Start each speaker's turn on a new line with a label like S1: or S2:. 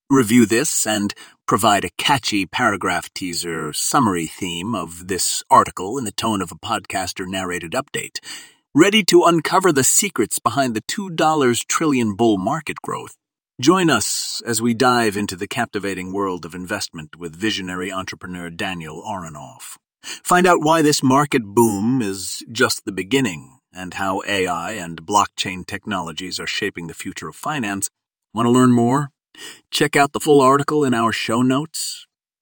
S1: review this and provide a catchy paragraph teaser summary theme of this article in the tone of a podcaster-narrated update, ready to uncover the secrets behind the $2 trillion bull market growth. Join us as we dive into the captivating world of investment with visionary entrepreneur Daniel Aronoff. Find out why this market boom is just the beginning and how AI and blockchain technologies are shaping the future of finance. Want to learn more? Check out the full article in our show notes.